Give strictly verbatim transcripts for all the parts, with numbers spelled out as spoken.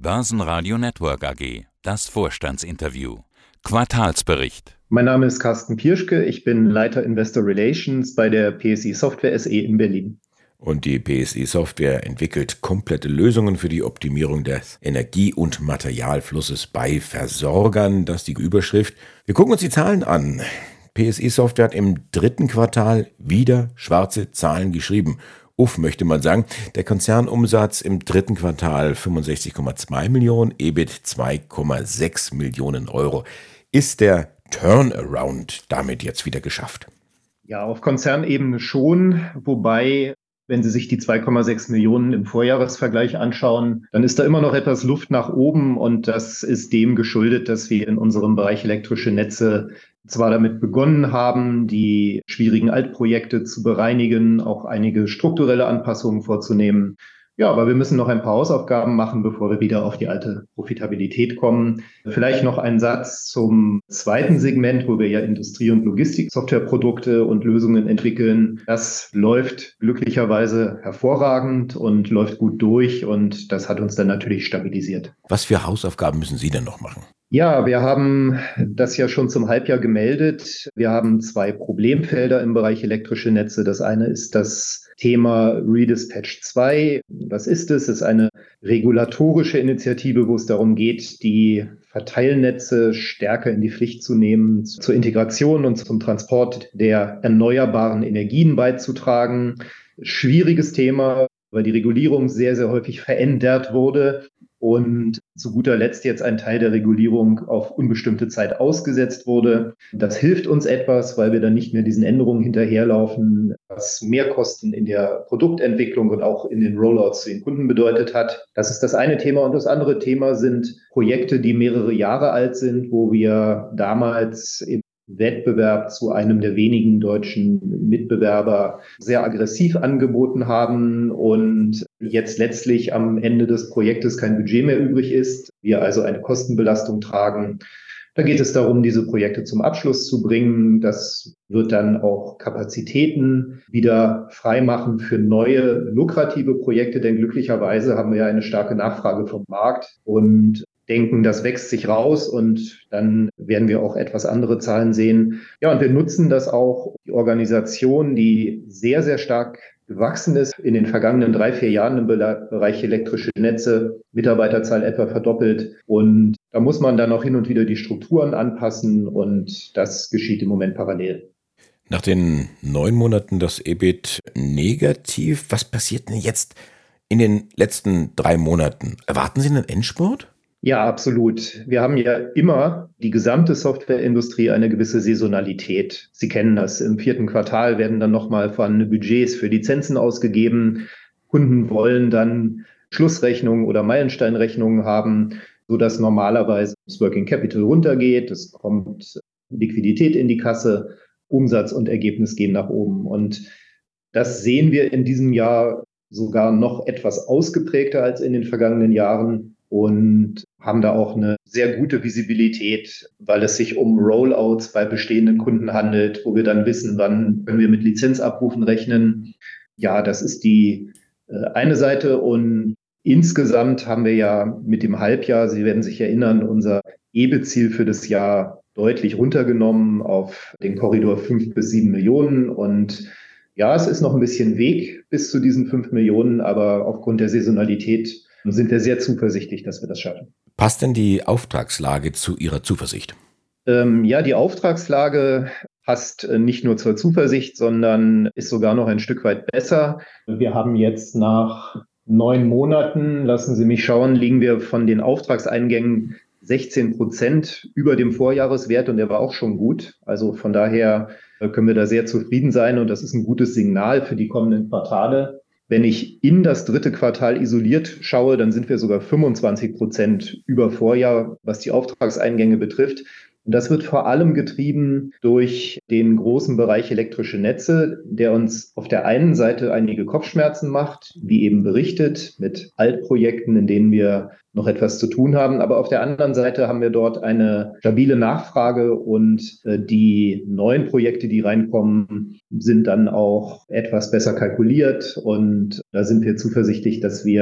Börsenradio Network A G. Das Vorstandsinterview. Quartalsbericht. Mein Name ist Carsten Pirschke, ich bin Leiter Investor Relations bei der P S I Software S E in Berlin. Und die P S I Software entwickelt komplette Lösungen für die Optimierung des Energie- und Materialflusses bei Versorgern. Das ist die Überschrift. Wir gucken uns die Zahlen an. P S I Software hat im dritten Quartal wieder schwarze Zahlen geschrieben. Uff, möchte man sagen. Der Konzernumsatz im dritten Quartal fünfundsechzig Komma zwei Millionen, E B I T zwei Komma sechs Millionen Euro. Ist der Turnaround damit jetzt wieder geschafft? Ja, auf Konzernebene schon, wobei, wenn Sie sich die zwei Komma sechs Millionen im Vorjahresvergleich anschauen, dann ist da immer noch etwas Luft nach oben und das ist dem geschuldet, dass wir in unserem Bereich elektrische Netze zwar damit begonnen haben, die schwierigen Altprojekte zu bereinigen, auch einige strukturelle Anpassungen vorzunehmen. Ja, aber wir müssen noch ein paar Hausaufgaben machen, bevor wir wieder auf die alte Profitabilität kommen. Vielleicht noch ein Satz zum zweiten Segment, wo wir ja Industrie- und Logistik-Softwareprodukte und Lösungen entwickeln. Das läuft glücklicherweise hervorragend und läuft gut durch und das hat uns dann natürlich stabilisiert. Was für Hausaufgaben müssen Sie denn noch machen? Ja, wir haben das ja schon zum Halbjahr gemeldet. Wir haben zwei Problemfelder im Bereich elektrische Netze. Das eine ist das Thema Redispatch zwei. Was ist es? Es ist eine regulatorische Initiative, wo es darum geht, die Verteilnetze stärker in die Pflicht zu nehmen, zur Integration und zum Transport der erneuerbaren Energien beizutragen. Schwieriges Thema, weil die Regulierung sehr, sehr häufig verändert wurde. Und zu guter Letzt jetzt ein Teil der Regulierung auf unbestimmte Zeit ausgesetzt wurde. Das hilft uns etwas, weil wir dann nicht mehr diesen Änderungen hinterherlaufen, was Mehrkosten in der Produktentwicklung und auch in den Rollouts zu den Kunden bedeutet hat. Das ist das eine Thema. Und das andere Thema sind Projekte, die mehrere Jahre alt sind, wo wir damals im Wettbewerb zu einem der wenigen deutschen Mitbewerber sehr aggressiv angeboten haben und jetzt letztlich am Ende des Projektes kein Budget mehr übrig ist, wir also eine Kostenbelastung tragen. Da geht es darum, diese Projekte zum Abschluss zu bringen. Das wird dann auch Kapazitäten wieder freimachen für neue, lukrative Projekte, denn glücklicherweise haben wir ja eine starke Nachfrage vom Markt und denken, das wächst sich raus und dann werden wir auch etwas andere Zahlen sehen. Ja, und wir nutzen das auch, die Organisation, die sehr, sehr stark gewachsen ist in den vergangenen drei, vier Jahren im Bereich elektrische Netze, Mitarbeiterzahl etwa verdoppelt. Und da muss man dann auch hin und wieder die Strukturen anpassen und das geschieht im Moment parallel. Nach den neun Monaten das E B I T negativ. Was passiert denn jetzt in den letzten drei Monaten? Erwarten Sie einen Endspurt? Ja, absolut. Wir haben ja immer die gesamte Softwareindustrie eine gewisse Saisonalität. Sie kennen das. Im vierten Quartal werden dann nochmal vorhandene Budgets für Lizenzen ausgegeben. Kunden wollen dann Schlussrechnungen oder Meilensteinrechnungen haben, sodass normalerweise das Working Capital runtergeht. Es kommt Liquidität in die Kasse, Umsatz und Ergebnis gehen nach oben. Und das sehen wir in diesem Jahr sogar noch etwas ausgeprägter als in den vergangenen Jahren. Und haben da auch eine sehr gute Visibilität, weil es sich um Rollouts bei bestehenden Kunden handelt, wo wir dann wissen, wann können wir mit Lizenzabrufen rechnen. Ja, das ist die äh, eine Seite. Und insgesamt haben wir ja mit dem Halbjahr, Sie werden sich erinnern, unser E B I T-Ziel für das Jahr deutlich runtergenommen auf den Korridor fünf bis sieben Millionen. Und ja, es ist noch ein bisschen Weg bis zu diesen fünf Millionen, aber aufgrund der Saisonalität sind wir sehr zuversichtlich, dass wir das schaffen. Passt denn die Auftragslage zu Ihrer Zuversicht? Ähm, ja, die Auftragslage passt äh, nicht nur zur Zuversicht, sondern ist sogar noch ein Stück weit besser. Wir haben jetzt nach neun Monaten, lassen Sie mich schauen, liegen wir von den Auftragseingängen sechzehn Prozent über dem Vorjahreswert und der war auch schon gut. Also von daher äh, können wir da sehr zufrieden sein und das ist ein gutes Signal für die kommenden Quartale. Wenn ich in das dritte Quartal isoliert schaue, dann sind wir sogar fünfundzwanzig Prozent über Vorjahr, was die Auftragseingänge betrifft. Und das wird vor allem getrieben durch den großen Bereich elektrische Netze, der uns auf der einen Seite einige Kopfschmerzen macht, wie eben berichtet, mit Altprojekten, in denen wir noch etwas zu tun haben. Aber auf der anderen Seite haben wir dort eine stabile Nachfrage und äh, die neuen Projekte, die reinkommen, sind dann auch etwas besser kalkuliert. Und da sind wir zuversichtlich, dass wir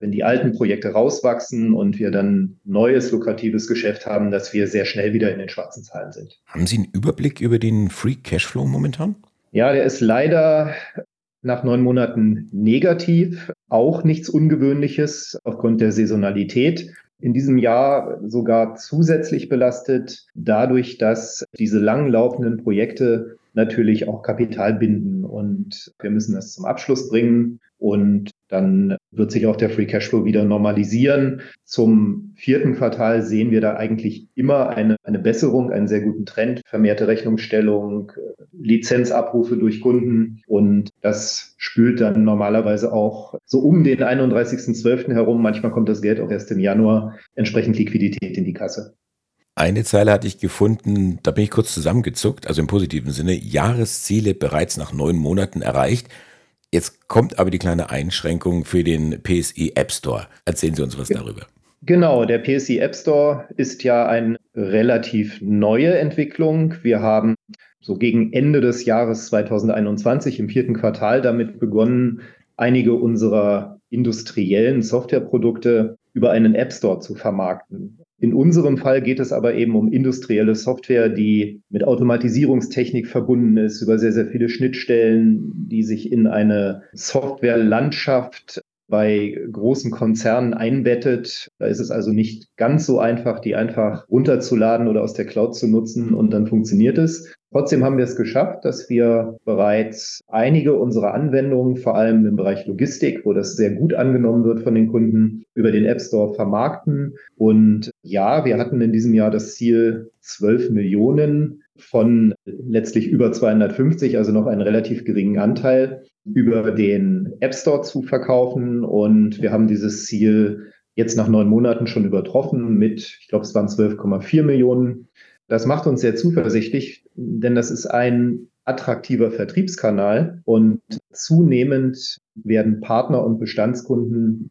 wenn die alten Projekte rauswachsen und wir dann neues, lukratives Geschäft haben, dass wir sehr schnell wieder in den schwarzen Zahlen sind. Haben Sie einen Überblick über den Free Cashflow momentan? Ja, der ist leider nach neun Monaten negativ. Auch nichts Ungewöhnliches aufgrund der Saisonalität. In diesem Jahr sogar zusätzlich belastet dadurch, dass diese langlaufenden Projekte natürlich auch Kapital binden und wir müssen das zum Abschluss bringen und dann wird sich auch der Free Cashflow wieder normalisieren. Zum vierten Quartal sehen wir da eigentlich immer eine, eine Besserung, einen sehr guten Trend, vermehrte Rechnungsstellung, Lizenzabrufe durch Kunden und das spült dann normalerweise auch so um den einunddreißigsten zwölften herum. Manchmal kommt das Geld auch erst im Januar, entsprechend Liquidität in die Kasse. Eine Zeile hatte ich gefunden, da bin ich kurz zusammengezuckt, also im positiven Sinne, Jahresziele bereits nach neun Monaten erreicht. Jetzt kommt aber die kleine Einschränkung für den P S I App Store. Erzählen Sie uns was darüber. Genau, der P S I App Store ist ja eine relativ neue Entwicklung. Wir haben so gegen Ende des Jahres zweitausendeinundzwanzig im vierten Quartal damit begonnen, einige unserer industriellen Softwareprodukte über einen App Store zu vermarkten. In unserem Fall geht es aber eben um industrielle Software, die mit Automatisierungstechnik verbunden ist, über sehr, sehr viele Schnittstellen, die sich in eine Softwarelandschaft bei großen Konzernen einbettet. Da ist es also nicht ganz so einfach, die einfach runterzuladen oder aus der Cloud zu nutzen und dann funktioniert es. Trotzdem haben wir es geschafft, dass wir bereits einige unserer Anwendungen, vor allem im Bereich Logistik, wo das sehr gut angenommen wird von den Kunden, über den App Store vermarkten. Und ja, wir hatten in diesem Jahr das Ziel, zwölf Millionen von letztlich über zweihundertfünfzig, also noch einen relativ geringen Anteil, über den App Store zu verkaufen. Und wir haben dieses Ziel jetzt nach neun Monaten schon übertroffen mit, ich glaube, es waren zwölf Komma vier Millionen. Das macht uns sehr zuversichtlich, denn das ist ein attraktiver Vertriebskanal und zunehmend werden Partner und Bestandskunden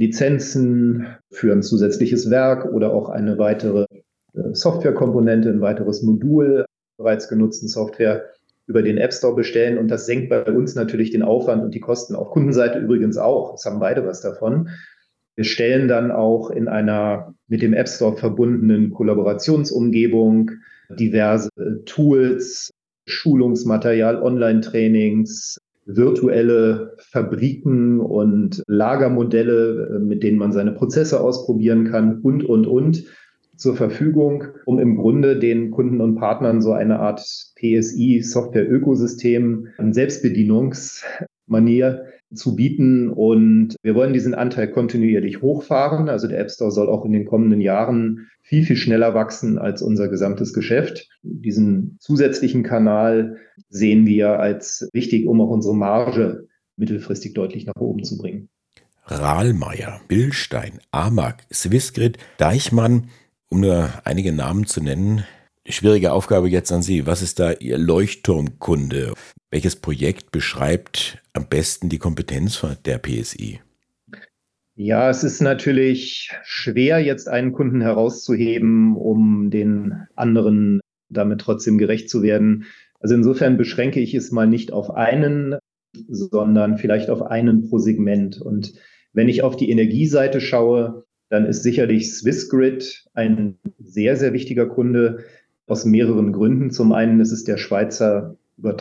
Lizenzen für ein zusätzliches Werk oder auch eine weitere Softwarekomponente, ein weiteres Modul bereits genutzten Software über den App Store bestellen und das senkt bei uns natürlich den Aufwand und die Kosten. Auf Kundenseite übrigens auch. Es haben beide was davon. Wir stellen dann auch in einer mit dem App Store verbundenen Kollaborationsumgebung diverse Tools, Schulungsmaterial, Online-Trainings, virtuelle Fabriken und Lagermodelle, mit denen man seine Prozesse ausprobieren kann und, und, und zur Verfügung, um im Grunde den Kunden und Partnern so eine Art P S I-Software-Ökosystem an Selbstbedienungsmanier zu bieten. Und wir wollen diesen Anteil kontinuierlich hochfahren. Also der App Store soll auch in den kommenden Jahren viel, viel schneller wachsen als unser gesamtes Geschäft. Diesen zusätzlichen Kanal sehen wir als wichtig, um auch unsere Marge mittelfristig deutlich nach oben zu bringen. Rahlmeier, Bilstein, Amag, Swissgrid, Deichmann, um nur einige Namen zu nennen. Schwierige Aufgabe jetzt an Sie. Was ist da Ihr Leuchtturmkunde? Welches Projekt beschreibt am besten die Kompetenz der P S I? Ja, es ist natürlich schwer, jetzt einen Kunden herauszuheben, um den anderen damit trotzdem gerecht zu werden. Also insofern beschränke ich es mal nicht auf einen, sondern vielleicht auf einen pro Segment. Und wenn ich auf die Energieseite schaue, dann ist sicherlich Swissgrid ein sehr, sehr wichtiger Kunde aus mehreren Gründen. Zum einen ist es der Schweizer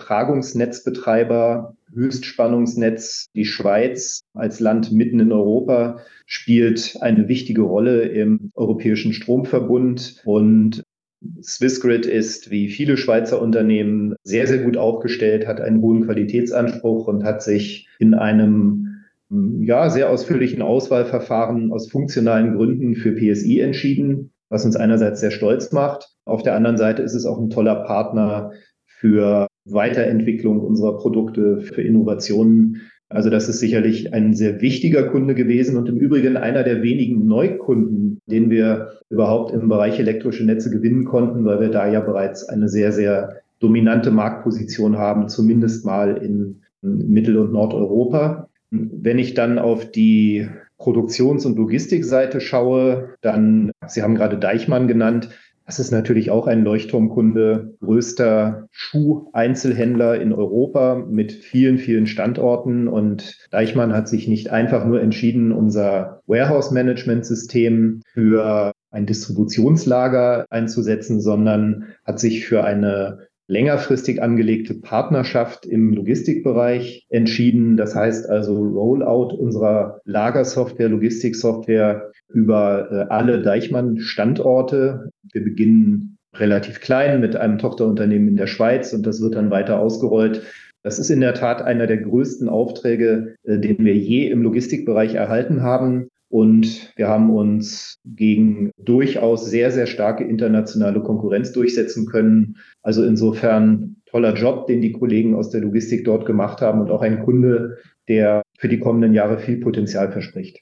Übertragungsnetzbetreiber, Höchstspannungsnetz. Die Schweiz als Land mitten in Europa spielt eine wichtige Rolle im europäischen Stromverbund und Swissgrid ist wie viele Schweizer Unternehmen sehr, sehr gut aufgestellt, hat einen hohen Qualitätsanspruch und hat sich in einem ja, sehr ausführlichen Auswahlverfahren aus funktionalen Gründen für P S I entschieden, was uns einerseits sehr stolz macht. Auf der anderen Seite ist es auch ein toller Partner für Weiterentwicklung unserer Produkte, für Innovationen. Also das ist sicherlich ein sehr wichtiger Kunde gewesen und im Übrigen einer der wenigen Neukunden, den wir überhaupt im Bereich elektrische Netze gewinnen konnten, weil wir da ja bereits eine sehr, sehr dominante Marktposition haben, zumindest mal in Mittel- und Nordeuropa. Wenn ich dann auf die Produktions- und Logistikseite schaue, dann, Sie haben gerade Deichmann genannt, Das ist natürlich auch ein Leuchtturmkunde, größter Schuheinzelhändler in Europa mit vielen, vielen Standorten. Und Deichmann hat sich nicht einfach nur entschieden, unser Warehouse-Management-System für ein Distributionslager einzusetzen, sondern hat sich für eine längerfristig angelegte Partnerschaft im Logistikbereich entschieden. Das heißt also Rollout unserer Lagersoftware, Logistiksoftware über äh, alle Deichmann-Standorte. Wir beginnen relativ klein mit einem Tochterunternehmen in der Schweiz und das wird dann weiter ausgerollt. Das ist in der Tat einer der größten Aufträge, äh, den wir je im Logistikbereich erhalten haben. Und wir haben uns gegen durchaus sehr, sehr starke internationale Konkurrenz durchsetzen können. Also insofern toller Job, den die Kollegen aus der Logistik dort gemacht haben und auch ein Kunde, der für die kommenden Jahre viel Potenzial verspricht.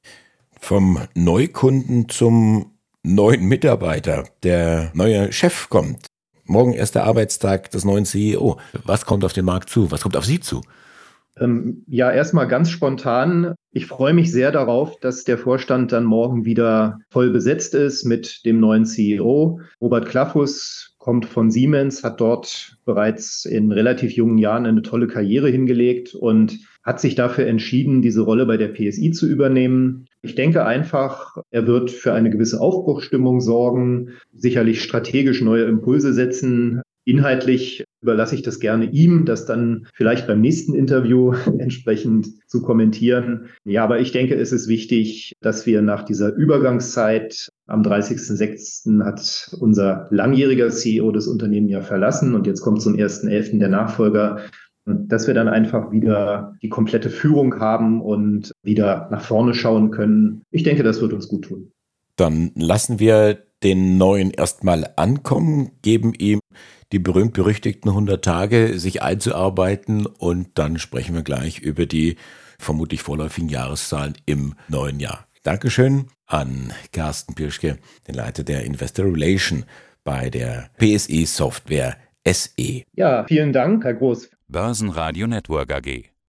Vom Neukunden zum neuen Mitarbeiter. Der neue Chef kommt. Morgen erster Arbeitstag des neuen C E O. Was kommt auf den Markt zu? Was kommt auf Sie zu? Ähm, ja, erstmal ganz spontan. Ich freue mich sehr darauf, dass der Vorstand dann morgen wieder voll besetzt ist mit dem neuen C E O. Robert Klaffus kommt von Siemens, hat dort bereits in relativ jungen Jahren eine tolle Karriere hingelegt und hat sich dafür entschieden, diese Rolle bei der P S I zu übernehmen. Ich denke einfach, er wird für eine gewisse Aufbruchsstimmung sorgen, sicherlich strategisch neue Impulse setzen. Inhaltlich überlasse ich das gerne ihm, das dann vielleicht beim nächsten Interview entsprechend zu kommentieren. Ja, aber ich denke, es ist wichtig, dass wir nach dieser Übergangszeit, am dreißigsten sechsten hat unser langjähriger C E O das Unternehmen ja verlassen und jetzt kommt zum ersten elften der Nachfolger, dass wir dann einfach wieder die komplette Führung haben und wieder nach vorne schauen können. Ich denke, das wird uns gut tun. Dann lassen wir den Neuen erstmal ankommen, geben ihm die berühmt-berüchtigten hundert Tage, sich einzuarbeiten und dann sprechen wir gleich über die vermutlich vorläufigen Jahreszahlen im neuen Jahr. Dankeschön an Carsten Pirschke, den Leiter der Investor Relation bei der P S I Software S E. Ja, vielen Dank, Herr Groß. Börsenradio Network A G.